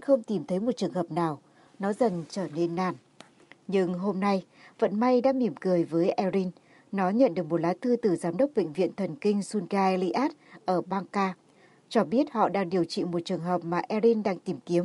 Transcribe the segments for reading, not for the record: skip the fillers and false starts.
không tìm thấy một trường hợp nào. Nó dần trở nên nản. Nhưng hôm nay, vận may đã mỉm cười với Erin. Nó nhận được một lá thư từ giám đốc bệnh viện thần kinh Sungai Liat ở Bangka, cho biết họ đang điều trị một trường hợp mà Erin đang tìm kiếm.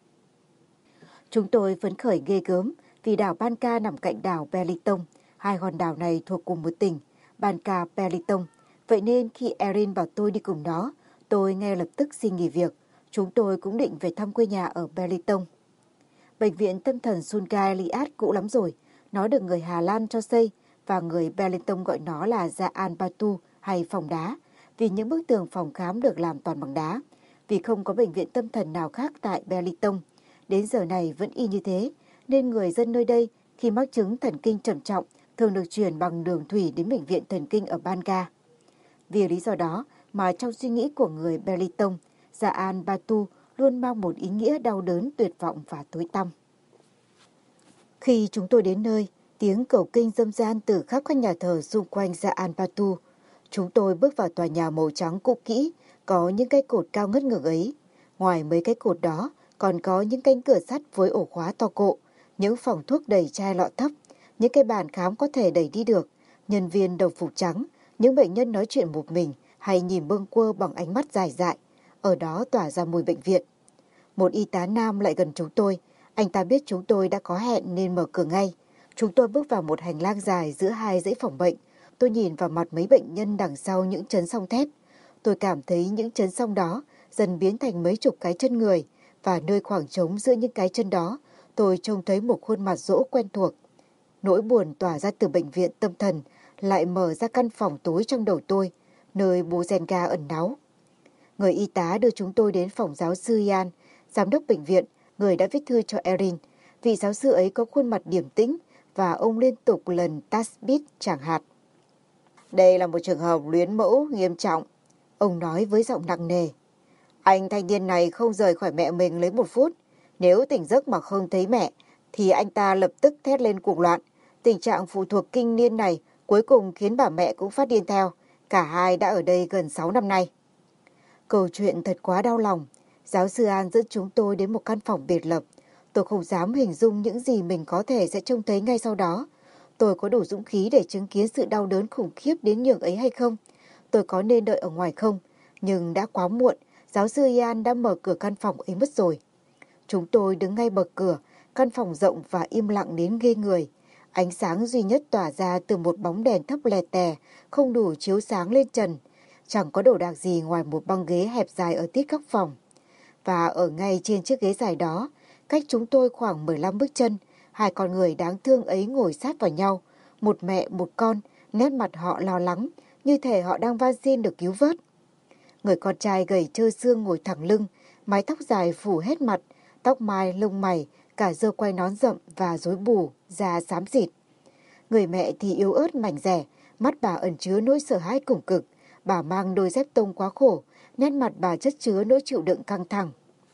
Chúng tôi phấn khởi ghê gớm vì đảo Bangka nằm cạnh đảo Belitung. Hai hòn đảo này thuộc cùng một tỉnh, Bangka Belitung. Vậy nên khi Erin bảo tôi đi cùng nó, tôi ngay lập tức xin nghỉ việc. Chúng tôi cũng định về thăm quê nhà ở Belitung. Bệnh viện tâm thần Sungai Liat cũ lắm rồi. Nó được người Hà Lan cho xây và người Belitung gọi nó là Jaan Batu hay phòng đá, vì những bức tường phòng khám được làm toàn bằng đá. Vì không có bệnh viện tâm thần nào khác tại Belitung, đến giờ này vẫn y như thế, nên người dân nơi đây khi mắc chứng thần kinh trầm trọng thường được chuyển bằng đường thủy đến bệnh viện thần kinh ở Bangka. Vì lý do đó mà trong suy nghĩ của người Belitung, Jaan Batu luôn mang một ý nghĩa đau đớn, tuyệt vọng và tối tăm. Khi chúng tôi đến nơi, tiếng cầu kinh râm ran từ khắp các nhà thờ xung quanh Jaan Batu. Chúng tôi bước vào tòa nhà màu trắng cũ kỹ, có những cái cột cao ngất ngưỡng ấy. Ngoài mấy cái cột đó, còn có những cánh cửa sắt với ổ khóa to cộ, những phòng thuốc đầy chai lọ thấp, những cái bàn khám có thể đẩy đi được, nhân viên đồng phục trắng, những bệnh nhân nói chuyện một mình hay nhìn bâng quơ bằng ánh mắt dài dại. Ở đó tỏa ra mùi bệnh viện. Một y tá nam lại gần chúng tôi. Anh ta biết chúng tôi đã có hẹn nên mở cửa ngay. Chúng tôi bước vào một hành lang dài giữa hai dãy phòng bệnh. Tôi nhìn vào mặt mấy bệnh nhân đằng sau những chấn song thép. Tôi cảm thấy những chấn song đó dần biến thành mấy chục cái chân người, và nơi khoảng trống giữa những cái chân đó, tôi trông thấy một khuôn mặt dỗ quen thuộc. Nỗi buồn tỏa ra từ bệnh viện tâm thần lại mở ra căn phòng tối trong đầu tôi, nơi bố Zenga ẩn náu. Người y tá đưa chúng tôi đến phòng giáo sư Ian, giám đốc bệnh viện, người đã viết thư cho Erin. Vị giáo sư ấy có khuôn mặt điềm tĩnh và ông liên tục lần tasbih chẳng hạt. Đây là một trường hợp luyến mẫu nghiêm trọng, ông nói với giọng nặng nề. Anh thanh niên này không rời khỏi mẹ mình lấy một phút. Nếu tỉnh giấc mà không thấy mẹ, thì anh ta lập tức thét lên cuồng loạn. Tình trạng phụ thuộc kinh niên này cuối cùng khiến bà mẹ cũng phát điên theo. Cả hai đã ở đây gần 6 năm nay. Câu chuyện thật quá đau lòng. Giáo sư An dẫn chúng tôi đến một căn phòng biệt lập. Tôi không dám hình dung những gì mình có thể sẽ trông thấy ngay sau đó. Tôi có đủ dũng khí để chứng kiến sự đau đớn khủng khiếp đến nhường ấy hay không? Tôi có nên đợi ở ngoài không? Nhưng đã quá muộn. Giáo sư Ian đã mở cửa căn phòng ấy mất rồi. Chúng tôi đứng ngay bậc cửa, căn phòng rộng và im lặng đến ghê người. Ánh sáng duy nhất tỏa ra từ một bóng đèn thấp lè tè, không đủ chiếu sáng lên trần. Chẳng có đồ đạc gì ngoài một băng ghế hẹp dài ở tít góc phòng. Và ở ngay trên chiếc ghế dài đó, cách chúng tôi khoảng 15 bước chân, hai con người đáng thương ấy ngồi sát vào nhau. Một mẹ, một con, nét mặt họ lo lắng, như thể họ đang van xin được cứu vớt. Người con trai gầy trơ xương ngồi thẳng lưng, mái tóc dài phủ hết mặt, tóc mai, lông mày, cả râu quai nón rậm và rối bù, da xám xịt. Người mẹ thì yếu ớt mảnh dẻ, mắt bà ẩn chứa nỗi sợ hãi cùng cực. Bà mang đôi dép tông quá khổ, nét mặt bà chất chứa nỗi chịu đựng căng thẳng.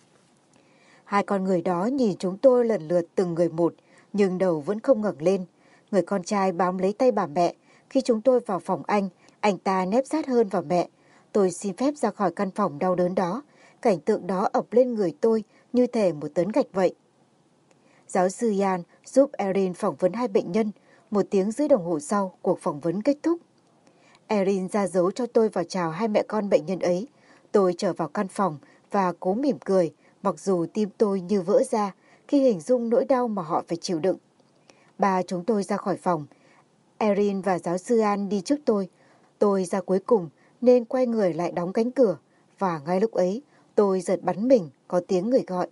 Hai con người đó nhìn chúng tôi lần lượt từng người một, nhưng đầu vẫn không ngẩng lên. Người con trai bám lấy tay bà mẹ. Khi chúng tôi vào phòng anh ta nép sát hơn vào mẹ. Tôi xin phép ra khỏi căn phòng đau đớn đó. Cảnh tượng đó ập lên người tôi như thể một tấn gạch vậy. Giáo sư Ian giúp Erin phỏng vấn hai bệnh nhân. 1 tiếng rưỡi đồng hồ sau, cuộc phỏng vấn kết thúc. Erin ra dấu cho tôi vào chào hai mẹ con bệnh nhân ấy. Tôi trở vào căn phòng và cố mỉm cười, mặc dù tim tôi như vỡ ra khi hình dung nỗi đau mà họ phải chịu đựng. Ba chúng tôi ra khỏi phòng. Erin và giáo sư An đi trước tôi. Tôi ra cuối cùng nên quay người lại đóng cánh cửa. Và ngay lúc ấy, tôi giật bắn mình, có tiếng người gọi.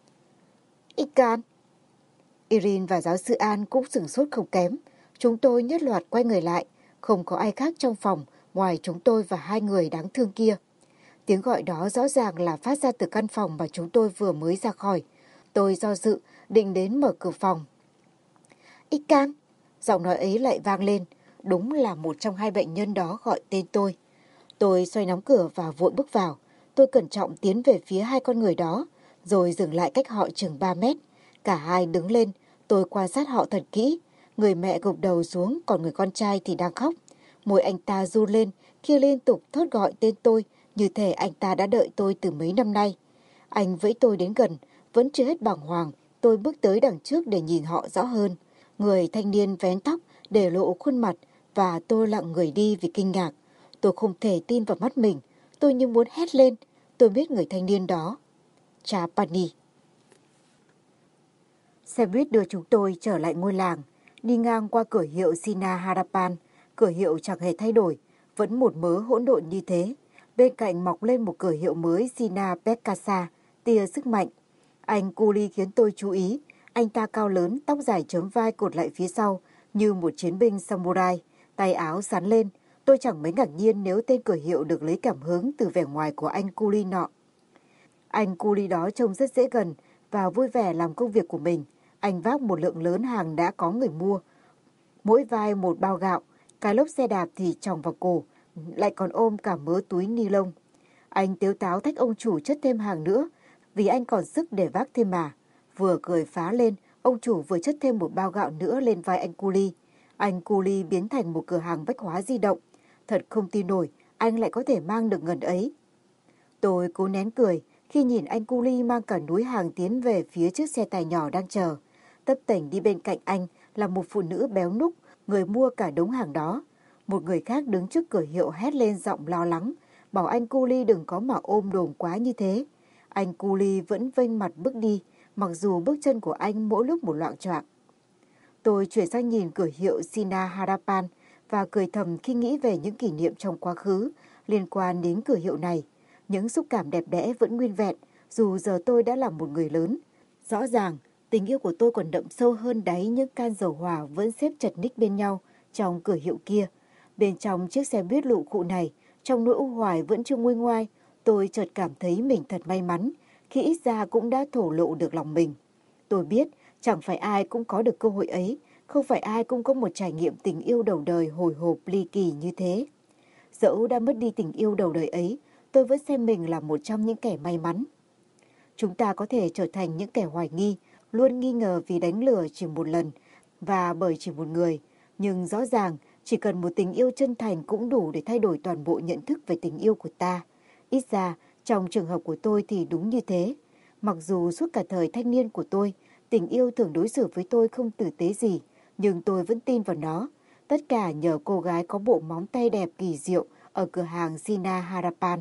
Ikan! Erin và giáo sư An cũng sửng sốt không kém. Chúng tôi nhất loạt quay người lại. Không có ai khác trong phòng ngoài chúng tôi và hai người đáng thương kia. Tiếng gọi đó rõ ràng là phát ra từ căn phòng mà chúng tôi vừa mới ra khỏi. Tôi do dự, định đến mở cửa phòng. Ikan! Giọng nói ấy lại vang lên. Đúng là một trong hai bệnh nhân đó gọi tên tôi. Tôi xoay nắm cửa và vội bước vào. Tôi cẩn trọng tiến về phía hai con người đó, rồi dừng lại cách họ chừng 3 mét. Cả hai đứng lên, tôi quan sát họ thật kỹ. Người mẹ gục đầu xuống, còn người con trai thì đang khóc. Môi anh ta run lên khi liên tục thốt gọi tên tôi, như thể anh ta đã đợi tôi từ mấy năm nay. Anh vẫy tôi đến gần Vẫn chưa hết bàng hoàng, tôi bước tới đằng trước để nhìn họ rõ hơn. Người thanh niên vén tóc, để lộ khuôn mặt và tôi lặng người đi vì kinh ngạc. Tôi không thể tin vào mắt mình. Tôi như muốn hét lên. Tôi biết người thanh niên đó. Chapani. Xe buýt đưa chúng tôi trở lại ngôi làng. Đi ngang qua cửa hiệu Sina Harapan. Cửa hiệu chẳng hề thay đổi. Vẫn một mớ hỗn độn như thế. Bên cạnh mọc lên một cửa hiệu mới Sina Pekasa. Tia sức mạnh. Anh Culi khiến tôi chú ý. Anh ta cao lớn, tóc dài chớm vai cột lại phía sau, như một chiến binh samurai, tay áo xắn lên. Tôi chẳng mấy ngạc nhiên nếu tên cửa hiệu được lấy cảm hứng từ vẻ ngoài của anh Culi nọ. Anh Culi đó trông rất dễ gần và vui vẻ làm công việc của mình. Anh vác một lượng lớn hàng đã có người mua. Mỗi vai một bao gạo, cái lốp xe đạp thì tròng vào cổ, lại còn ôm cả mớ túi ni lông. Anh tếu táo thách ông chủ chất thêm hàng nữa, vì anh còn sức để vác thêm mà. Vừa cười phá lên, ông chủ vừa chất thêm một bao gạo nữa lên vai anh Culi. Anh Culi biến thành một cửa hàng bách hóa di động. Thật không tin nổi, anh lại có thể mang được ngần ấy. Tôi cố nén cười khi nhìn anh Culi mang cả núi hàng tiến về phía chiếc xe tải nhỏ đang chờ. Tấp tểnh đi bên cạnh anh là một phụ nữ béo núc, người mua cả đống hàng đó. Một người khác đứng trước cửa hiệu hét lên giọng lo lắng, bảo anh Culi đừng có mà ôm đồm quá như thế. Anh Culi vẫn vênh mặt bước đi, mặc dù bước chân của anh mỗi lúc một loạng choạng. Tôi chuyển sang nhìn cửa hiệu Sina Harapan và cười thầm khi nghĩ về những kỷ niệm trong quá khứ liên quan đến cửa hiệu này. Những xúc cảm đẹp đẽ vẫn nguyên vẹn, dù giờ tôi đã là một người lớn. Rõ ràng, tình yêu của tôi còn đậm sâu hơn đáy những can dầu hỏa vẫn xếp chật ních bên nhau trong cửa hiệu kia. Bên trong chiếc xe buýt lụ khụ này, trong nỗi u hoài vẫn chưa nguôi ngoai, tôi chợt cảm thấy mình thật may mắn khi ít ra cũng đã thổ lộ được lòng mình. Tôi biết chẳng phải ai cũng có được cơ hội ấy, không phải ai cũng có một trải nghiệm tình yêu đầu đời hồi hộp ly kỳ như thế. Dẫu đã mất đi tình yêu đầu đời ấy, tôi vẫn xem mình là một trong những kẻ may mắn. Chúng ta có thể trở thành những kẻ hoài nghi, luôn nghi ngờ vì đánh lừa chỉ một lần và bởi chỉ một người. Nhưng rõ ràng, chỉ cần một tình yêu chân thành cũng đủ để thay đổi toàn bộ nhận thức về tình yêu của ta. Ít ra, trong trường hợp của tôi thì đúng như thế. Mặc dù suốt cả thời thanh niên của tôi, tình yêu thường đối xử với tôi không tử tế gì, nhưng tôi vẫn tin vào nó. Tất cả nhờ cô gái có bộ móng tay đẹp kỳ diệu ở cửa hàng Sina Harapan.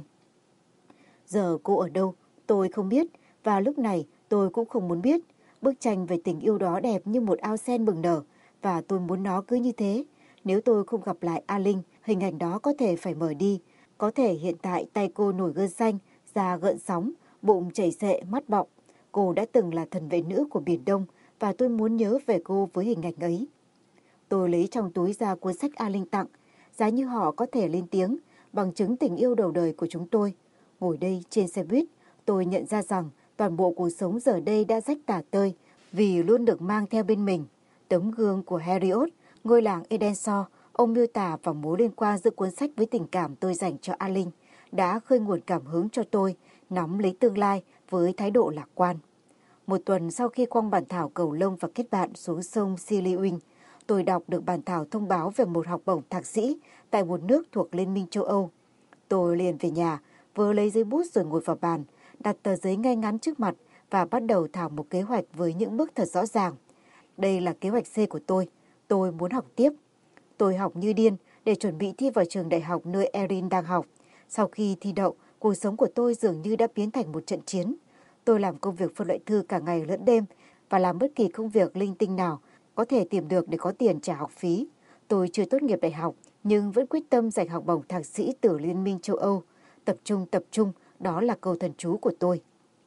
Giờ cô ở đâu, tôi không biết, và lúc này tôi cũng không muốn biết. Bức tranh về tình yêu đó đẹp như một ao sen bừng nở, và tôi muốn nó cứ như thế. Nếu tôi không gặp lại A Linh, hình ảnh đó có thể phải mở đi. Có thể hiện tại tay cô nổi gân xanh, da gợn sóng, bụng chảy xệ, mắt bọng. Cô đã từng là thần vệ nữ của Biển Đông, và tôi muốn nhớ về cô với hình ảnh ấy. Tôi lấy trong túi ra cuốn sách A Linh tặng, giá như họ có thể lên tiếng, bằng chứng tình yêu đầu đời của chúng tôi. Ngồi đây trên xe buýt, tôi nhận ra rằng toàn bộ cuộc sống giờ đây đã rách tả tơi vì luôn được mang theo bên mình. Tấm gương của Heriot, ngôi làng Edensor, ông miêu tả và mối liên quan giữa cuốn sách với tình cảm tôi dành cho A Linh, đã khơi nguồn cảm hứng cho tôi nắm lấy tương lai với thái độ lạc quan. Một tuần sau khi quăng bản thảo cầu lông và kết bạn xuống sông Siliwing, tôi đọc được bản thảo thông báo về một học bổng thạc sĩ tại một nước thuộc Liên minh châu Âu. Tôi liền về nhà, vừa lấy giấy bút rồi ngồi vào bàn, đặt tờ giấy ngay ngắn trước mặt và bắt đầu thảo một kế hoạch với những bước thật rõ ràng. Đây là kế hoạch C của tôi muốn học tiếp. Tôi học như điên để chuẩn bị thi vào trường đại học nơi Erin đang học. Sau khi thi đậu, cuộc sống của tôi dường như đã biến thành một trận chiến. Tôi làm công việc phân loại thư cả ngày lẫn đêm và làm bất kỳ công việc linh tinh nào có thể tìm được để có tiền trả học phí. Tôi chưa tốt nghiệp đại học nhưng vẫn quyết tâm giành học bổng thạc sĩ từ Liên minh châu Âu. Tập trung, đó là câu thần chú của tôi.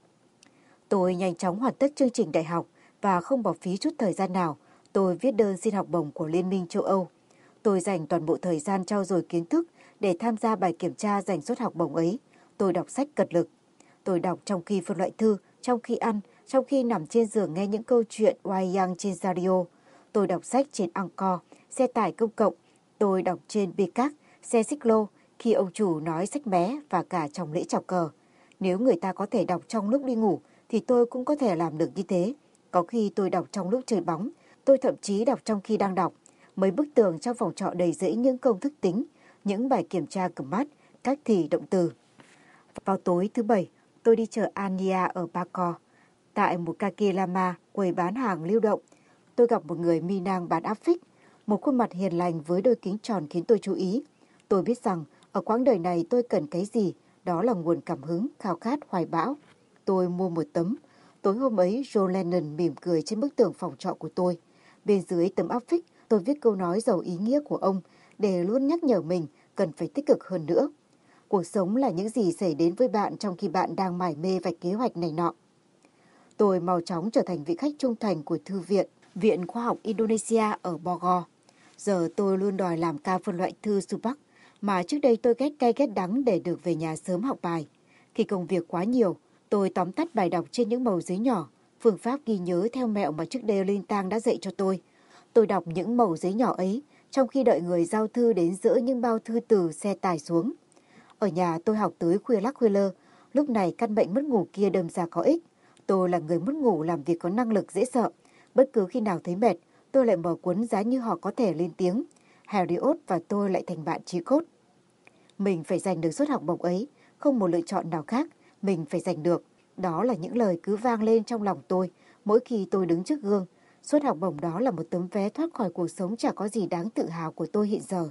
Tôi nhanh chóng hoàn tất chương trình đại học và không bỏ phí chút thời gian nào. Tôi viết đơn xin học bổng của Liên minh châu Âu. Tôi dành toàn bộ thời gian trau dồi kiến thức để tham gia bài kiểm tra giành suất học bổng ấy. Tôi đọc sách cật lực. Tôi đọc trong khi phân loại thư, trong khi ăn, trong khi nằm trên giường nghe những câu chuyện Wayang trên radio. Tôi đọc sách trên Angkor, xe tải công cộng. Tôi đọc trên Bicác, xe xích lô, khi ông chủ nói sách mé và cả trong lễ chào cờ. Nếu người ta có thể đọc trong lúc đi ngủ, thì tôi cũng có thể làm được như thế. Có khi tôi đọc trong lúc chơi bóng, tôi thậm chí đọc trong khi đang đọc. Mấy bức tường trong phòng trọ đầy rẫy những công thức tính, những bài kiểm tra cầm mắt, các thì động từ. Vào tối thứ Bảy, tôi đi chợ Ania ở Bacor. Tại một Kakilama, quầy bán hàng lưu động, tôi gặp một người Minang bán áp phích, một khuôn mặt hiền lành với đôi kính tròn khiến tôi chú ý. Tôi biết rằng ở quãng đời này tôi cần cái gì, đó là nguồn cảm hứng, khao khát, hoài bão. Tôi mua một tấm. Tối hôm ấy, John Lennon mỉm cười trên bức tường phòng trọ của tôi. Bên dưới tấm áp phích, tôi viết câu nói giàu ý nghĩa của ông để luôn nhắc nhở mình cần phải tích cực hơn nữa. Cuộc sống là những gì xảy đến với bạn trong khi bạn đang mải mê vạch kế hoạch này nọ. Tôi mau chóng trở thành vị khách trung thành của Thư viện, Viện Khoa học Indonesia ở Bogor. Giờ tôi luôn đòi làm ca phân loại thư Supak, mà trước đây tôi ghét cay ghét đắng để được về nhà sớm học bài. Khi công việc quá nhiều, tôi tóm tắt bài đọc trên những mẩu giấy nhỏ, phương pháp ghi nhớ theo mẹo mà trước đây Linh Tang đã dạy cho tôi. Tôi đọc những mẩu giấy nhỏ ấy trong khi đợi người giao thư đến dỡ những bao thư từ xe tải xuống. Ở nhà tôi học tới khuya lắc khuya lơ, lúc này căn bệnh mất ngủ kia đâm ra có ích. Tôi là người mất ngủ làm việc có năng lực dễ sợ. Bất cứ khi nào thấy mệt, tôi lại mở cuốn giá như họ có thể lên tiếng. Harriot và tôi lại thành bạn chí cốt. Mình phải giành được suất học bổng ấy, không một lựa chọn nào khác, mình phải giành được. Đó là những lời cứ vang lên trong lòng tôi mỗi khi tôi đứng trước gương. Suất học bổng đó là một tấm vé thoát khỏi cuộc sống chả có gì đáng tự hào của tôi hiện giờ.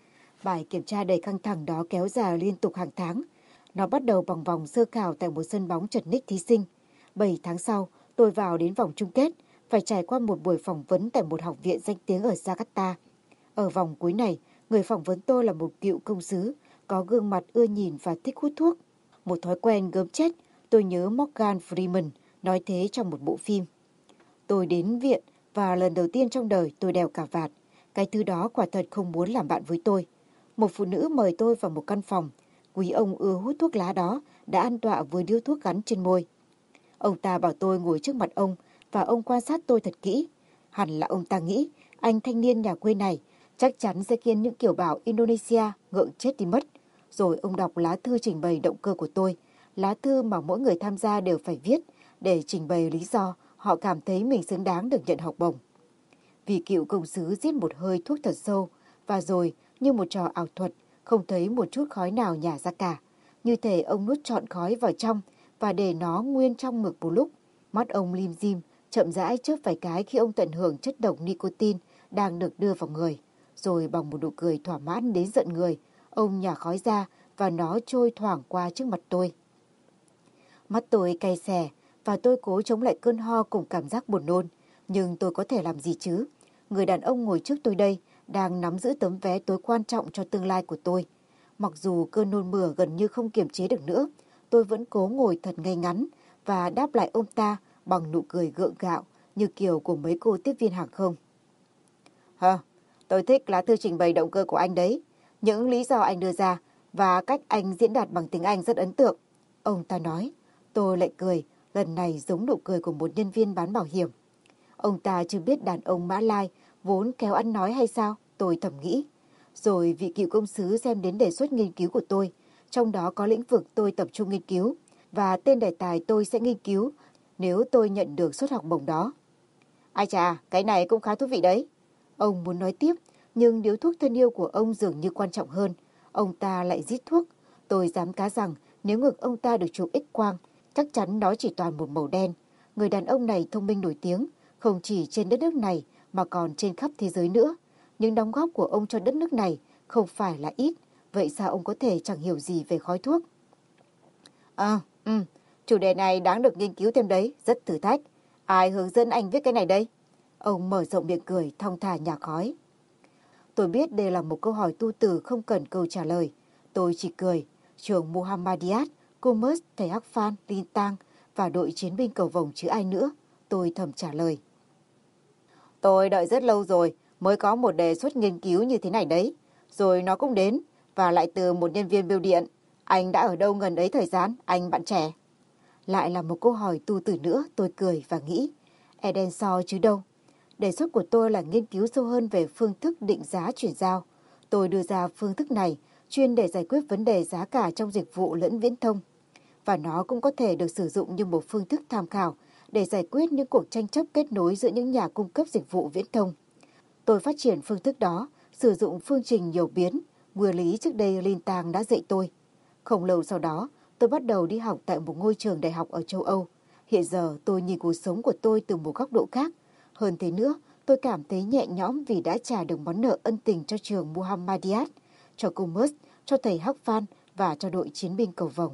Bài kiểm tra đầy căng thẳng đó kéo dài liên tục hàng tháng. Nó bắt đầu bằng vòng sơ khảo tại một sân bóng trật ních thí sinh. 7 tháng sau, tôi vào đến vòng chung kết, phải trải qua một buổi phỏng vấn tại một học viện danh tiếng ở Jakarta. Ở vòng cuối này, người phỏng vấn tôi là một cựu công sứ, có gương mặt ưa nhìn và thích hút thuốc. Một thói quen gớm chết, tôi nhớ Morgan Freeman nói thế trong một bộ phim. Tôi đến viện và lần đầu tiên trong đời tôi đeo cà vạt. Cái thứ đó quả thật không muốn làm bạn với tôi. Một phụ nữ mời tôi vào một căn phòng. Quý ông ưa hút thuốc lá đó đã an tọa với điếu thuốc gắn trên môi. Ông ta bảo tôi ngồi trước mặt ông và ông quan sát tôi thật kỹ. Hẳn là ông ta nghĩ anh thanh niên nhà quê này chắc chắn sẽ khiến những kiều bào Indonesia ngượng chết đi mất. Rồi ông đọc lá thư trình bày động cơ của tôi, lá thư mà mỗi người tham gia đều phải viết để trình bày lý do họ cảm thấy mình xứng đáng được nhận học bổng. Vì cựu công sứ giết một hơi thuốc thật sâu và rồi như một trò ảo thuật không thấy một chút khói nào nhả ra cả. Như thể ông nuốt trọn khói vào trong và để nó nguyên trong ngực một lúc. Mắt ông lim dim, chậm rãi chớp vài cái khi ông tận hưởng chất độc nicotine đang được đưa vào người. Rồi bằng một nụ cười thỏa mãn đến giận người, ông nhả khói ra và nó trôi thoảng qua trước mặt tôi. Mắt tôi cay xè và tôi cố chống lại cơn ho cùng cảm giác buồn nôn. Nhưng tôi có thể làm gì chứ? Người đàn ông ngồi trước tôi đây đang nắm giữ tấm vé tối quan trọng cho tương lai của tôi. Mặc dù cơn nôn mửa gần như không kiềm chế được nữa, tôi vẫn cố ngồi thật ngay ngắn và đáp lại ông ta bằng nụ cười gượng gạo như kiểu của mấy cô tiếp viên hàng không. Tôi thích lá thư trình bày động cơ của anh đấy. Những lý do anh đưa ra và cách anh diễn đạt bằng tiếng Anh rất ấn tượng. Ông ta nói. Tôi lại cười, lần này giống nụ cười của một nhân viên bán bảo hiểm. Ông ta chưa biết đàn ông Mã Lai vốn khéo ăn nói hay sao, tôi thầm nghĩ. Rồi vị cựu công sứ xem đến đề xuất nghiên cứu của tôi, trong đó có lĩnh vực tôi tập trung nghiên cứu và tên đề tài tôi sẽ nghiên cứu nếu tôi nhận được suất học bổng đó. Ai chà, cái này cũng khá thú vị đấy. Ông muốn nói tiếp, nhưng điếu thuốc thân yêu của ông dường như quan trọng hơn. Ông ta lại rít thuốc. Tôi dám cá rằng nếu ngực ông ta được chụp X-quang, chắc chắn nó chỉ toàn một màu đen. Người đàn ông này thông minh nổi tiếng, không chỉ trên đất nước này mà còn trên khắp thế giới nữa. Những đóng góp của ông cho đất nước này không phải là ít. Vậy sao ông có thể chẳng hiểu gì về khói thuốc? Chủ đề này đáng được nghiên cứu thêm đấy, rất thử thách. Ai hướng dẫn anh viết cái này đây? Ông mở rộng miệng cười, thong thả nhả khói. Tôi biết đây là một câu hỏi tu từ không cần câu trả lời. Tôi chỉ cười. Trường Muhammadiyat, Commerce, thầy Hắc Phan, Linh Tang và đội chiến binh cầu vồng chứ ai nữa. Tôi thầm trả lời. Tôi đợi rất lâu rồi mới có một đề xuất nghiên cứu như thế này đấy. Rồi nó cũng đến và lại từ một nhân viên bưu điện. Anh đã ở đâu gần ấy thời gian, anh bạn trẻ? Lại là một câu hỏi tu từ nữa, tôi cười và nghĩ. Eden so chứ đâu. Đề xuất của tôi là nghiên cứu sâu hơn về phương thức định giá chuyển giao. Tôi đưa ra phương thức này chuyên để giải quyết vấn đề giá cả trong dịch vụ lẫn viễn thông. Và nó cũng có thể được sử dụng như một phương thức tham khảo để giải quyết những cuộc tranh chấp kết nối giữa những nhà cung cấp dịch vụ viễn thông. Tôi phát triển phương thức đó, sử dụng phương trình nhiều biến, nguyên lý trước đây Linh Tang đã dạy tôi. Không lâu sau đó, tôi bắt đầu đi học tại một ngôi trường đại học ở châu Âu. Hiện giờ tôi nhìn cuộc sống của tôi từ một góc độ khác. Hơn thế nữa, tôi cảm thấy nhẹ nhõm vì đã trả được món nợ ân tình cho trường Muhammadiyat, cho cô Mus, cho thầy Hắc Phan và cho đội chiến binh cầu vồng.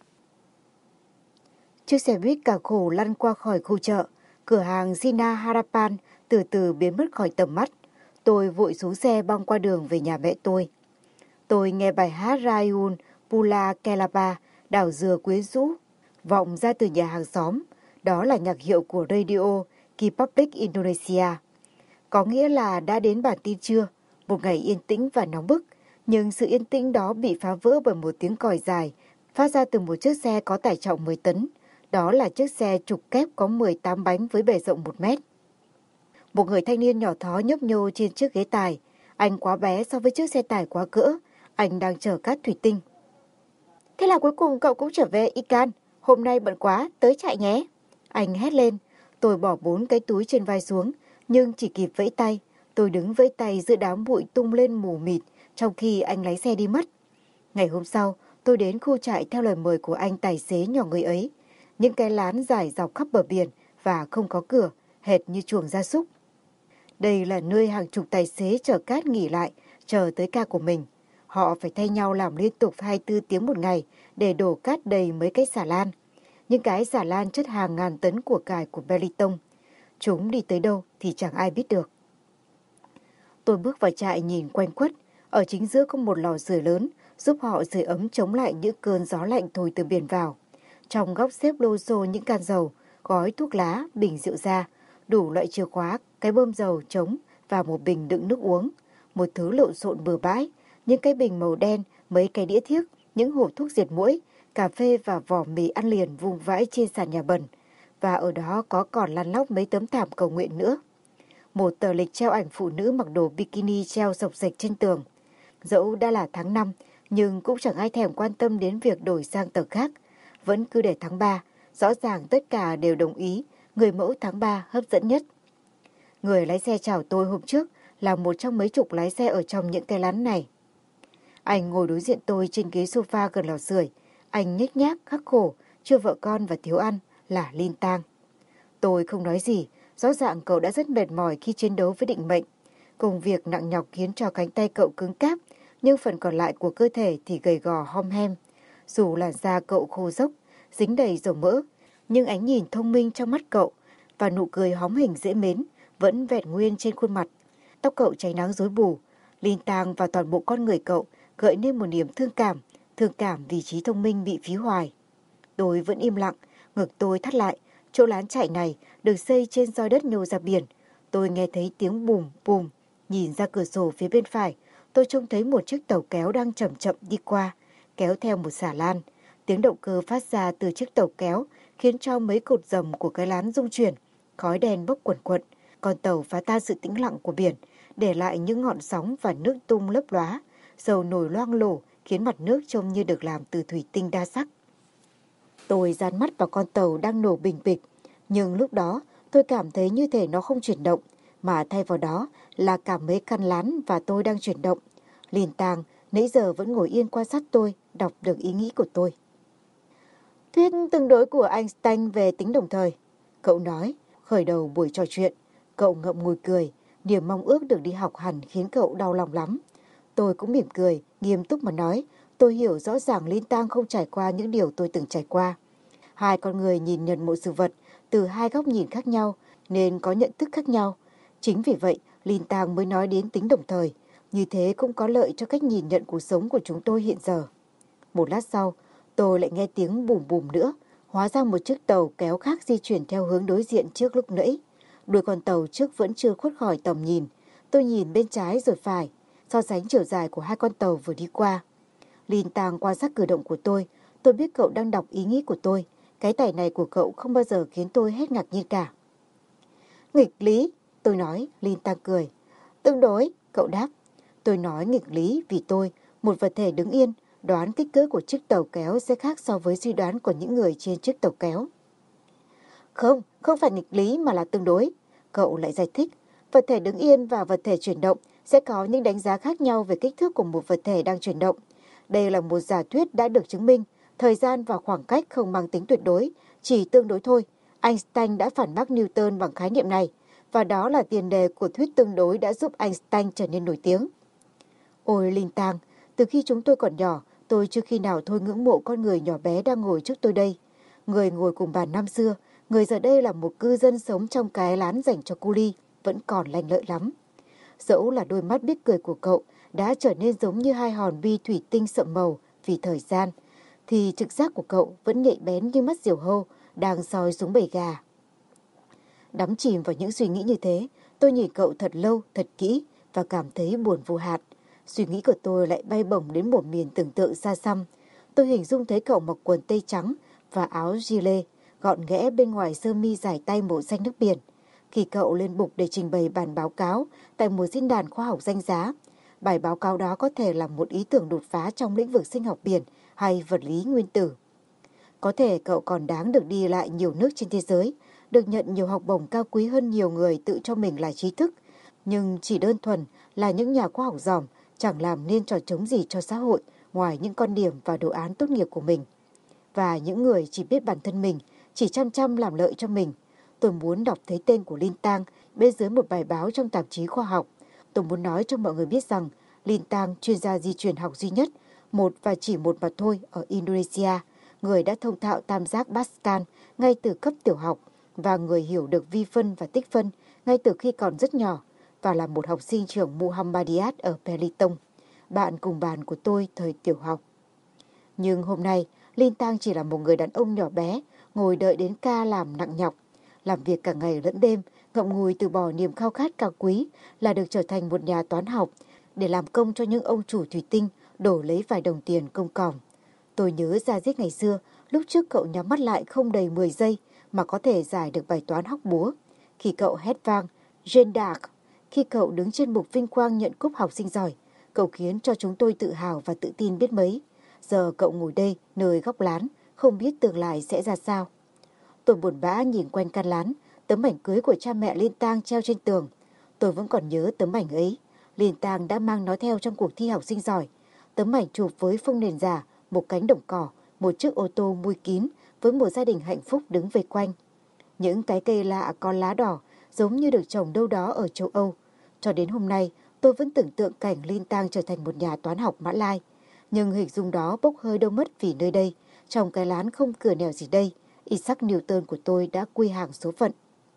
Chiếc xe buýt cả khổ lăn qua khỏi khu chợ, cửa hàng Zina Harapan từ từ biến mất khỏi tầm mắt. Tôi vội xuống xe băng qua đường về nhà mẹ tôi. Tôi nghe bài hát Rayun Pula Kelapa, đảo dừa quyến rũ, vọng ra từ nhà hàng xóm. Đó là nhạc hiệu của Radio Republic Indonesia. Có nghĩa là đã đến bản tin trưa, một ngày yên tĩnh và nóng bức. Nhưng sự yên tĩnh đó bị phá vỡ bởi một tiếng còi dài, phát ra từ một chiếc xe có tải trọng 10 tấn. Đó là chiếc xe trục kép có 18 bánh với bề rộng 1 mét. Một người thanh niên nhỏ thó nhấp nhô trên chiếc ghế tài. Anh quá bé so với chiếc xe tải quá cỡ. Anh đang chở cát thủy tinh. Thế là cuối cùng cậu cũng trở về, Ikan. Hôm nay bận quá, tới chạy nhé. Anh hét lên. Tôi bỏ 4 cái túi trên vai xuống, nhưng chỉ kịp vẫy tay. Tôi đứng vẫy tay giữa đám bụi tung lên mù mịt, trong khi anh lái xe đi mất. Ngày hôm sau, tôi đến khu trại theo lời mời của anh tài xế nhỏ người ấy. Những cái lán dài dọc khắp bờ biển và không có cửa, hệt như chuồng gia súc. Đây là nơi hàng chục tài xế chở cát nghỉ lại, chờ tới ca của mình. Họ phải thay nhau làm liên tục 24 tiếng một ngày để đổ cát đầy mấy cái xà lan. Những cái xà lan chất hàng ngàn tấn của cải của Belitung. Chúng đi tới đâu thì chẳng ai biết được. Tôi bước vào trại nhìn quanh quất. Ở chính giữa có một lò sưởi lớn, giúp họ sưởi ấm chống lại những cơn gió lạnh thổi từ biển vào. Trong góc xếp lô xô những can dầu, gói thuốc lá, bình rượu da, đủ loại chìa khóa, cái bơm dầu, trống và một bình đựng nước uống. Một thứ lộn xộn bừa bãi, những cái bình màu đen, mấy cái đĩa thiếc, những hộp thuốc diệt muỗi, cà phê và vỏ mì ăn liền vung vãi trên sàn nhà bẩn. Và ở đó có còn lăn lóc mấy tấm thảm cầu nguyện nữa. Một tờ lịch treo ảnh phụ nữ mặc đồ bikini treo sộc sạch trên tường. Dẫu đã là tháng 5, nhưng cũng chẳng ai thèm quan tâm đến việc đổi sang tờ khác. Vẫn cứ để tháng 3, rõ ràng tất cả đều đồng ý, người mẫu tháng 3 hấp dẫn nhất. Người lái xe chào tôi hôm trước là một trong mấy chục lái xe ở trong những cái lán này. Anh ngồi đối diện tôi trên ghế sofa gần lò sưởi. Anh nhếch nhác, khắc khổ, chưa vợ con và thiếu ăn, là Linh Tang. Tôi không nói gì, rõ ràng cậu đã rất mệt mỏi khi chiến đấu với định mệnh. Công việc nặng nhọc khiến cho cánh tay cậu cứng cáp, nhưng phần còn lại của cơ thể thì gầy gò hom hem. Dù làn da cậu khô rốc, dính đầy dầu mỡ, nhưng ánh nhìn thông minh trong mắt cậu và nụ cười hóm hình dễ mến vẫn vẹn nguyên trên khuôn mặt. Tóc cậu cháy nắng rối bù, Linh Tang và toàn bộ con người cậu gợi nên một niềm thương cảm vì trí thông minh bị phí hoài. Tôi vẫn im lặng, ngực tôi thắt lại. Chỗ lán trại này được xây trên roi đất nhô ra biển. Tôi nghe thấy tiếng bùm bùm. Nhìn ra cửa sổ phía bên phải, tôi trông thấy một chiếc tàu kéo đang chậm chậm đi qua, kéo theo một xà lan. Tiếng động cơ phát ra từ chiếc tàu kéo khiến cho mấy cột rầm của cái lán rung chuyển. Khói đen bốc quần quật. Con tàu phá tan sự tĩnh lặng của biển, để lại những ngọn sóng và nước tung lấp lóa. Dầu nổi loang lổ khiến mặt nước trông như được làm từ thủy tinh đa sắc. Tôi dán mắt vào con tàu đang nổ bình bịch, nhưng lúc đó tôi cảm thấy như thể nó không chuyển động, mà thay vào đó là cả mấy căn lán và tôi đang chuyển động. Linh Tang nãy giờ vẫn ngồi yên quan sát tôi, đọc được ý nghĩ của tôi. Thuyết tương đối của Einstein về tính đồng thời, cậu nói, khởi đầu buổi trò chuyện. Cậu ngậm ngùi cười, niềm mong ước được đi học hẳn khiến cậu đau lòng lắm. Tôi cũng mỉm cười, nghiêm túc mà nói, tôi hiểu rõ ràng Linh Tang không trải qua những điều tôi từng trải qua. Hai con người nhìn nhận một sự vật từ hai góc nhìn khác nhau nên có nhận thức khác nhau. Chính vì vậy, Linh Tang mới nói đến tính đồng thời. Như thế cũng có lợi cho cách nhìn nhận cuộc sống của chúng tôi hiện giờ. Một lát sau, tôi lại nghe tiếng bùm bùm nữa. Hóa ra một chiếc tàu kéo khác di chuyển theo hướng đối diện trước lúc nãy. Đuôi con tàu trước vẫn chưa khuất khỏi tầm nhìn. Tôi nhìn bên trái rồi phải, so sánh chiều dài của hai con tàu vừa đi qua. Linh Tang quan sát cử động của tôi biết cậu đang đọc ý nghĩ của tôi. Cái tải này của cậu không bao giờ khiến tôi hết ngạc nhiên cả. Nghịch lý, tôi nói. Linh Tang cười. Tương đối, cậu đáp. Tôi nói nghịch lý vì tôi, một vật thể đứng yên, đoán kích cỡ của chiếc tàu kéo sẽ khác so với suy đoán của những người trên chiếc tàu kéo. Không phải nghịch lý mà là tương đối. Cậu lại giải thích. Vật thể đứng yên và vật thể chuyển động sẽ có những đánh giá khác nhau về kích thước của một vật thể đang chuyển động. Đây là một giả thuyết đã được chứng minh. Thời gian và khoảng cách không mang tính tuyệt đối, chỉ tương đối thôi. Einstein đã phản bác Newton bằng khái niệm này, và đó là tiền đề của thuyết tương đối đã giúp Einstein trở nên nổi tiếng. Ôi linh tang, từ khi chúng tôi còn nhỏ, tôi chưa khi nào thôi ngưỡng mộ con người nhỏ bé đang ngồi trước tôi đây. Người ngồi cùng bàn năm xưa, người giờ đây là một cư dân sống trong cái lán dành cho cu li, vẫn còn lành lợi lắm. Dẫu là đôi mắt biết cười của cậu đã trở nên giống như hai hòn bi thủy tinh sậm màu vì thời gian, thì trực giác của cậu vẫn nhạy bén như mắt diều hâu đang soi xuống bầy gà. Đắm chìm vào những suy nghĩ như thế, tôi nhìn cậu thật lâu, thật kỹ và cảm thấy buồn vô hạn. Suy nghĩ của tôi lại bay bổng đến một miền tưởng tượng xa xăm. Tôi hình dung thấy cậu mặc quần tây trắng và áo gilet gọn ghẽ bên ngoài sơ mi dài tay màu xanh nước biển. Khi cậu lên bục để trình bày bản báo cáo tại một diễn đàn khoa học danh giá, bài báo cáo đó có thể là một ý tưởng đột phá trong lĩnh vực sinh học biển hay vật lý nguyên tử. Có thể cậu còn đáng được đi lại nhiều nước trên thế giới, được nhận nhiều học bổng cao quý hơn nhiều người tự cho mình là trí thức, nhưng chỉ đơn thuần là những nhà khoa học giỏi chẳng làm nên trò trống gì cho xã hội ngoài những con điểm và đồ án tốt nghiệp của mình. Và những người chỉ biết bản thân mình, chỉ chăm chăm làm lợi cho mình. Tôi muốn đọc thấy tên của Linh Tang bên dưới một bài báo trong tạp chí khoa học. Tôi muốn nói cho mọi người biết rằng Linh Tang, chuyên gia di truyền học duy nhất, một và chỉ một mà thôi ở Indonesia, người đã thông thạo tam giác Pascal ngay từ cấp tiểu học và người hiểu được vi phân và tích phân ngay từ khi còn rất nhỏ, và là một học sinh trường Muhammadiyat ở Belitung, bạn cùng bàn của tôi thời tiểu học. Nhưng hôm nay, Linh Tang chỉ là một người đàn ông nhỏ bé, ngồi đợi đến ca làm nặng nhọc, làm việc cả ngày lẫn đêm, ngậm ngùi từ bỏ niềm khao khát cao quý là được trở thành một nhà toán học để làm công cho những ông chủ thủy tinh đổ lấy vài đồng tiền công còng. Tôi nhớ ra giết ngày xưa, lúc trước cậu nhắm mắt lại không đầy 10 giây mà có thể giải được bài toán hóc búa. Khi cậu hét vang, Jeanne d'Arc, khi cậu đứng trên bục vinh quang nhận cúp học sinh giỏi, cậu khiến cho chúng tôi tự hào và tự tin biết mấy. Giờ cậu ngồi đây, nơi góc lán, không biết tương lai sẽ ra sao. Tôi buồn bã nhìn quanh căn lán, tấm ảnh cưới của cha mẹ Linh Tang treo trên tường. Tôi vẫn còn nhớ tấm ảnh ấy. Linh Tang đã mang nó theo trong cuộc thi học sinh giỏi. Tấm ảnh chụp với phông nền giả, một cánh đồng cỏ, một chiếc ô tô mui kín với một gia đình hạnh phúc đứng vây quanh. Những cái cây lạ có lá đỏ giống như được trồng đâu đó ở châu Âu. Cho đến hôm nay, tôi vẫn tưởng tượng cảnh Linh Tang trở thành một nhà toán học Mã Lai. Nhưng hình dung đó bốc hơi đâu mất vì nơi đây, trong cái lán không cửa nẻo gì đây, Isaac Newton của tôi đã quy hàng số phận.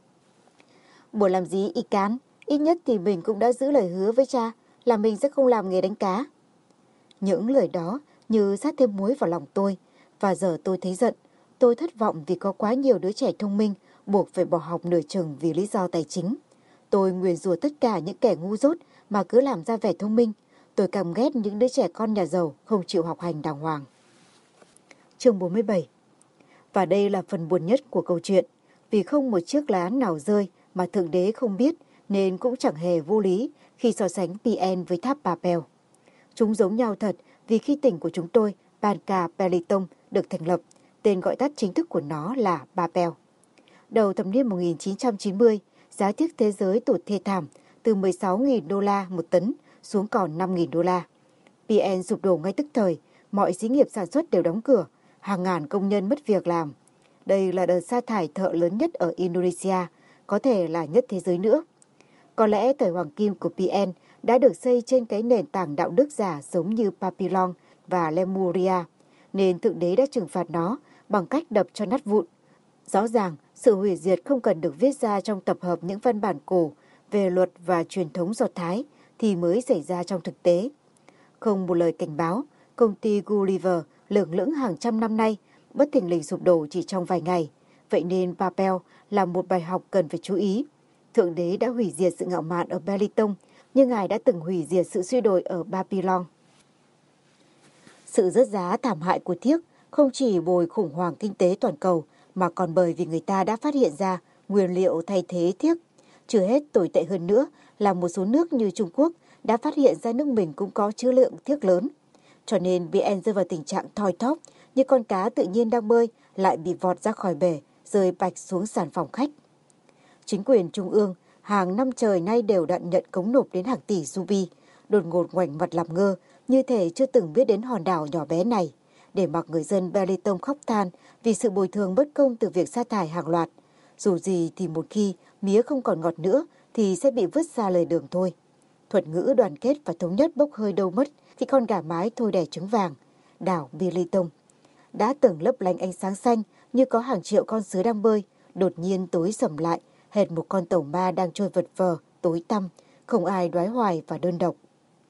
Buồn làm gì y cán, ít nhất thì mình cũng đã giữ lời hứa với cha là mình sẽ không làm nghề đánh cá. Những lời đó như sát thêm muối vào lòng tôi, và giờ tôi thấy giận. Tôi thất vọng vì có quá nhiều đứa trẻ thông minh buộc phải bỏ học nửa chừng vì lý do tài chính. Tôi nguyền rủa tất cả những kẻ ngu dốt mà cứ làm ra vẻ thông minh. Tôi căm ghét những đứa trẻ con nhà giàu không chịu học hành đàng hoàng. Chương 47. Và đây là phần buồn nhất của câu chuyện. Vì không một chiếc lá nào rơi mà Thượng Đế không biết, nên cũng chẳng hề vô lý khi so sánh PN với tháp Babel. Chúng giống nhau thật vì khi tỉnh của chúng tôi, Banca Belitung, được thành lập, tên gọi tắt chính thức của nó là Babel. Đầu thập niên 1990, giá thiết thế giới tụt thê thảm từ 16.000 đô la một tấn xuống còn 5.000 đô la. PN sụp đổ ngay tức thời, mọi xí nghiệp sản xuất đều đóng cửa, hàng ngàn công nhân mất việc làm. Đây là đợt sa thải thợ lớn nhất ở Indonesia, có thể là nhất thế giới nữa. Có lẽ thời hoàng kim của PN đã được xây trên cái nền tảng đạo đức giả giống như Babylon và Lemuria, nên Thượng Đế đã trừng phạt nó bằng cách đập cho nát vụn. Rõ ràng, sự hủy diệt không cần được viết ra trong tập hợp những văn bản cổ về luật và truyền thống Do Thái thì mới xảy ra trong thực tế. Không một lời cảnh báo, công ty Gulliver lưởng lững hàng trăm năm nay bất thình lình sụp đổ chỉ trong vài ngày. Vậy nên Babel là một bài học cần phải chú ý. Thượng Đế đã hủy diệt sự ngạo mạn ở Belitung, nhưng Ngài đã từng hủy diệt sự suy đồi ở Babylon. Sự rớt giá thảm hại của thiếc không chỉ bồi khủng hoảng kinh tế toàn cầu, mà còn bởi vì người ta đã phát hiện ra nguyên liệu thay thế thiếc. Chưa hết, tồi tệ hơn nữa là một số nước như Trung Quốc đã phát hiện ra nước mình cũng có trữ lượng thiếc lớn. Cho nên BN rơi vào tình trạng thoi thóp, như con cá tự nhiên đang bơi lại bị vọt ra khỏi bể, rơi bạch xuống sàn phòng khách. Chính quyền trung ương hàng năm trời nay đều đặn nhận cống nộp đến hàng tỷ ruby, đột ngột ngoảnh mặt làm ngơ, như thể chưa từng biết đến hòn đảo nhỏ bé này, để mặc người dân Belitung khóc than vì sự bồi thường bất công từ việc sa thải hàng loạt. Dù gì thì một khi mía không còn ngọt nữa thì sẽ bị vứt xa lề đường thôi. Thuật ngữ đoàn kết và thống nhất bốc hơi đâu mất thì con gà mái thôi đẻ trứng vàng. Đảo Belitung đã từng lấp lánh ánh sáng xanh như có hàng triệu con sứa đang bơi, đột nhiên tối sầm lại, hệt một con tàu ma đang trôi vật vờ, tối tăm, không ai đoái hoài và đơn độc.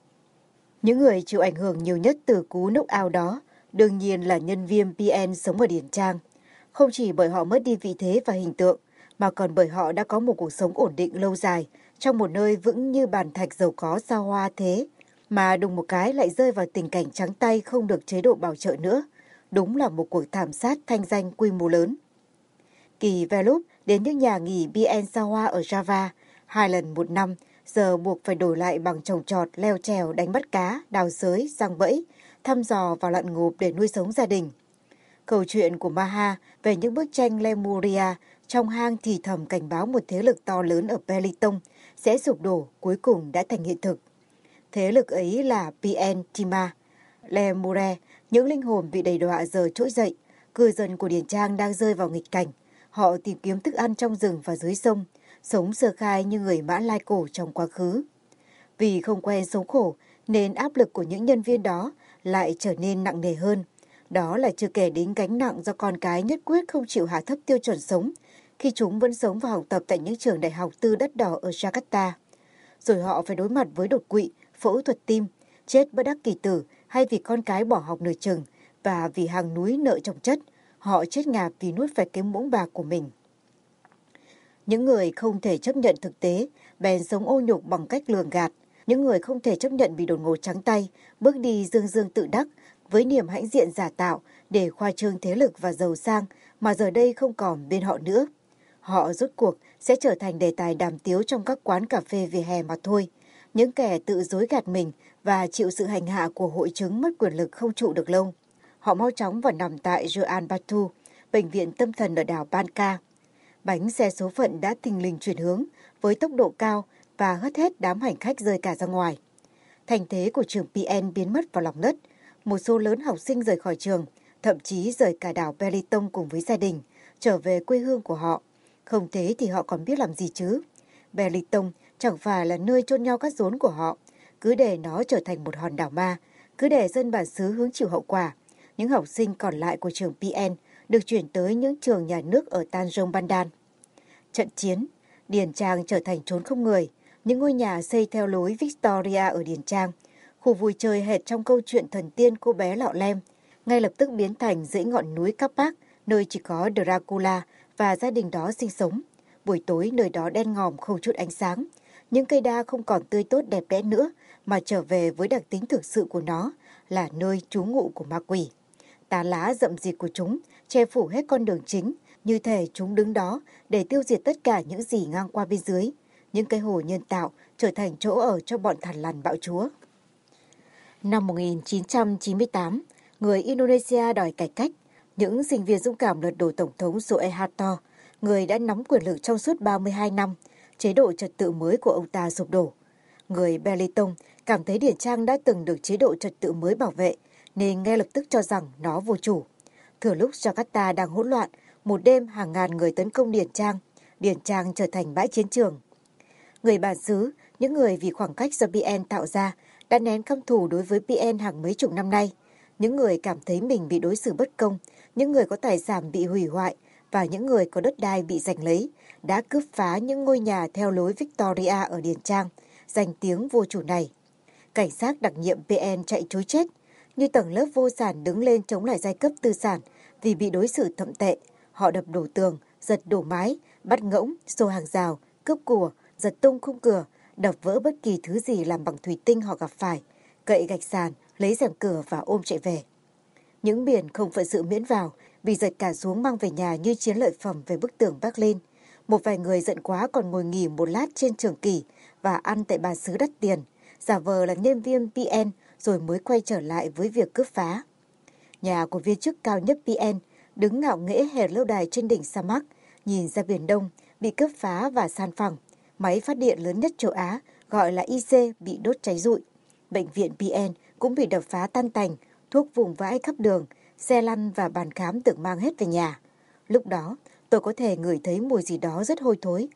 Những người chịu ảnh hưởng nhiều nhất từ cú knock out đó đương nhiên là nhân viên PN sống ở Điền Trang. Không chỉ bởi họ mất đi vị thế và hình tượng, mà còn bởi họ đã có một cuộc sống ổn định lâu dài trong một nơi vững như bàn thạch giàu có xa hoa thế, mà đùng một cái lại rơi vào tình cảnh trắng tay không được chế độ bảo trợ nữa. Đúng là một cuộc thảm sát thanh danh quy mô lớn. Kỳ Velup đến những nhà nghỉ BN xa hoa ở Java 2 lần một năm, giờ buộc phải đổi lại bằng trồng trọt, leo trèo, đánh bắt cá, đào xới, giăng bẫy, thăm dò và lặn ngụp để nuôi sống gia đình. Câu chuyện của Maha về những bức tranh Lemuria trong hang thì thầm cảnh báo một thế lực to lớn ở Belitung sẽ sụp đổ cuối cùng đã thành hiện thực. Thế lực ấy là PN Tima, Lemure, những linh hồn bị đầy đọa giờ trỗi dậy. Cư dân của Điền Trang đang rơi vào nghịch cảnh. Họ tìm kiếm thức ăn trong rừng và dưới sông, sống sơ khai như người Mã Lai cổ trong quá khứ. Vì không quen sống khổ nên áp lực của những nhân viên đó lại trở nên nặng nề hơn. Đó là chưa kể đến gánh nặng do con cái nhất quyết không chịu hạ thấp tiêu chuẩn sống khi chúng vẫn sống và học tập tại những trường đại học tư đắt đỏ ở Jakarta. Rồi họ phải đối mặt với đột quỵ, phẫu thuật tim, chết bất đắc kỳ tử hay vì con cái bỏ học nửa chừng và vì hàng núi nợ chồng chất, họ chết ngạt vì nuốt phải cái muỗng bạc của mình. Những người không thể chấp nhận thực tế, bèn sống ô nhục bằng cách lường gạt. Những người không thể chấp nhận bị đột ngột trắng tay, bước đi dương dương tự đắc, với niềm hãnh diện giả tạo để khoa trương thế lực và giàu sang mà giờ đây không còn bên họ nữa. Họ rốt cuộc sẽ trở thành đề tài đàm tiếu trong các quán cà phê vỉa hè mà thôi. Những kẻ tự dối gạt mình và chịu sự hành hạ của hội chứng mất quyền lực không trụ được lâu. Họ mau chóng vào nằm tại Juan Batu, bệnh viện tâm thần ở đảo Banka. Bánh xe số phận đã thình lình chuyển hướng với tốc độ cao và hất hết đám hành khách rơi cả ra ngoài. Thành thế của trường PN biến mất vào lòng đất. Một số lớn học sinh rời khỏi trường, thậm chí rời cả đảo Belitung cùng với gia đình, trở về quê hương của họ. Không thế thì họ còn biết làm gì chứ? Belitung chẳng phải là nơi chôn nhau cắt rốn của họ. Cứ để nó trở thành một hòn đảo ma, cứ để dân bản xứ hứng chịu hậu quả. Những học sinh còn lại của trường PN được chuyển tới những trường nhà nước ở Tanjung Bandan. Trận chiến, Điền Trang trở thành chốn không người. Những ngôi nhà xây theo lối Victoria ở Điền Trang, khu vui chơi hệt trong câu chuyện thần tiên cô bé lọ lem, ngay lập tức biến thành dãy ngọn núi Capac, nơi chỉ có Dracula và gia đình đó sinh sống. Buổi tối nơi đó đen ngòm không chút ánh sáng. Những cây đa không còn tươi tốt đẹp đẽ nữa, mà trở về với đặc tính thực sự của nó là nơi trú ngụ của ma quỷ. Tán lá rậm rịt của chúng che phủ hết con đường chính, như thể chúng đứng đó để tiêu diệt tất cả những gì ngang qua bên dưới. Những cây hồ nhân tạo trở thành chỗ ở cho bọn thằn lằn bạo chúa. Năm 1998, người Indonesia đòi cải cách. Những sinh viên dũng cảm lật đổ Tổng thống Suharto, người đã nắm quyền lực trong suốt 32 năm, chế độ trật tự mới của ông ta sụp đổ. Người Belitung cảm thấy Điền Trang đã từng được chế độ trật tự mới bảo vệ, nên ngay lập tức cho rằng nó vô chủ. Thừa lúc Jakarta đang hỗn loạn, một đêm hàng ngàn người tấn công Điền Trang trở thành bãi chiến trường. Người bản xứ, những người vì khoảng cách do PN tạo ra, đã nén căm thù đối với PN hàng mấy chục năm nay. Những người cảm thấy mình bị đối xử bất công, những người có tài sản bị hủy hoại và những người có đất đai bị giành lấy, đã cướp phá những ngôi nhà theo lối Victoria ở Điền Trang, danh tiếng vô chủ này. Cảnh sát đặc nhiệm PN chạy trối chết, như tầng lớp vô sản đứng lên chống lại giai cấp tư sản vì bị đối xử thậm tệ. Họ đập đổ tường, giật đổ mái, bắt ngỗng, xô hàng rào, cướp của, giật tung khung cửa, đập vỡ bất kỳ thứ gì làm bằng thủy tinh họ gặp phải, cậy gạch sàn, lấy rèm cửa và ôm chạy về. Những biển không phận sự miễn vào bị giật cả xuống mang về nhà như chiến lợi phẩm về bức tường Berlin. Một vài người giận quá còn ngồi nghỉ một lát trên trường kỷ và ăn tại bàn xứ đắt tiền, giả vờ là nhân viên PN rồi mới quay trở lại với việc cướp phá. Nhà của viên chức cao nhất PN đứng ngạo nghễ hệt lâu đài trên đỉnh sa mạc, nhìn ra Biển Đông bị cướp phá và san phẳng. Máy phát điện lớn nhất châu Á gọi là IC bị đốt cháy rụi. Bệnh viện PN cũng bị đập phá tan tành, thuốc vùng vãi khắp đường, xe lăn và bàn khám được mang hết về nhà. Lúc đó, Tôi có thể ngửi thấy mùi gì đó rất hôi thối.